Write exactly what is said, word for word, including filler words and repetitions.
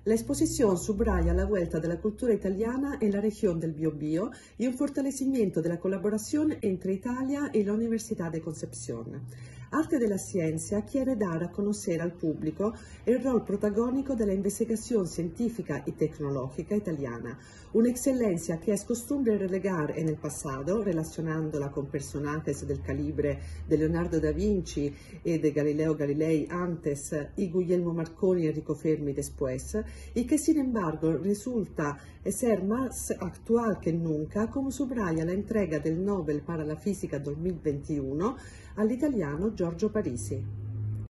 La exposición subraya la vuelta de la cultura italiana en la región del Biobío y un fortalecimiento de la colaboración entre Italia y la Universidad de Concepción. Arte de la Ciencia quiere dar a conocer al público el rol protagónico de la investigación científica y tecnológica italiana, una excelencia que es costumbre relegar en el pasado, relacionándola con personajes del calibre de Leonardo da Vinci y de Galileo Galilei antes y Guglielmo Marconi y Enrico Fermi después, y que sin embargo resulta ser más actual que nunca, como subraya la entrega del Nobel para la Física dos mil veintiuno all'italiano Giorgio Parisi.